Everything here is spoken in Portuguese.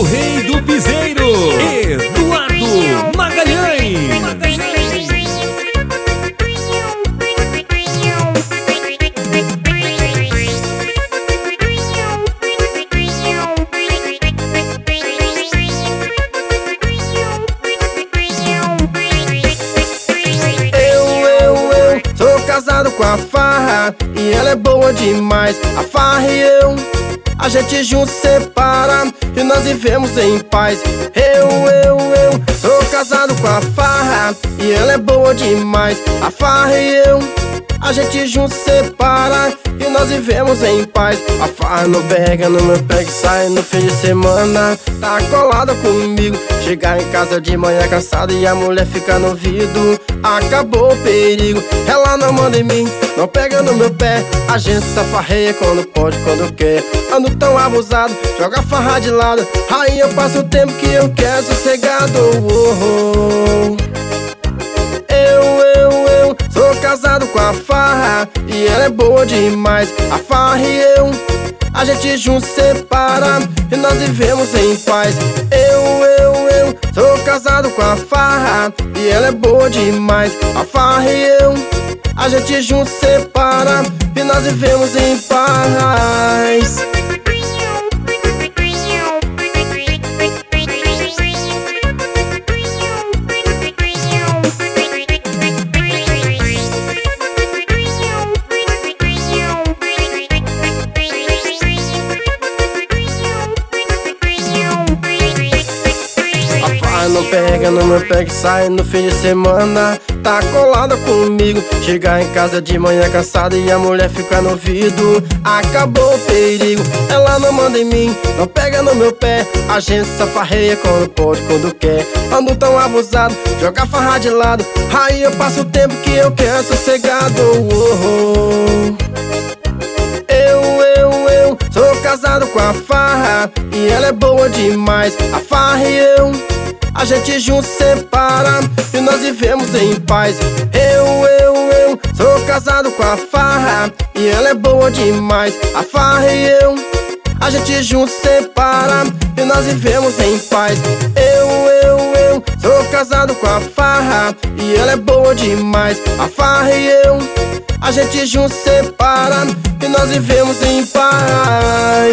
rei do piseiro, Eduardo Magalhães. Sou casado com a Farra e ela é boa demais. A Farra e eu, a gente junto separa e nós vivemos em paz. Eu sou casado com a Farra e ela é boa demais. A Farra e eu, a gente junto separa e nós vivemos em paz. A Farra não pega no meu pé que sai no fim de semana. Tá colada comigo, chegar em casa de manhã cansado e a mulher fica no ouvido. Acabou o perigo, ela não manda em mim, não pega no meu pé. A gente só farreia quando pode, quando quer. Ando tão abusado, joga a farra de lado. Aí eu passo o tempo que eu quero sossegado. Eu sou casado com a Farra e ela é boa demais. A Farra e eu, a gente junto separa e nós vivemos em paz. Eu sou casado com a Farra e ela é boa demais. A Farra e eu, a gente junto separa e nós vivemos em paz. Não pega no meu pé que sai no fim de semana. Tá colada comigo, chegar em casa de manhã cansada e a mulher fica no ouvido. Acabou o perigo, ela não manda em mim, não pega no meu pé. A gente só farreia quando pode, quando quer. Ando tão abusado, joga a farra de lado. Aí eu passo o tempo que eu quero sossegado. Eu sou casado com a Farra e ela é boa demais. A Farra e eu, a gente junto separa e nós vivemos em paz. Eu sou casado com a Farra e ela é boa demais. A Farra e eu, a gente junto separa e nós vivemos em paz. Eu sou casado com a Farra e ela é boa demais. A Farra e eu, a gente junto separa e nós vivemos em paz.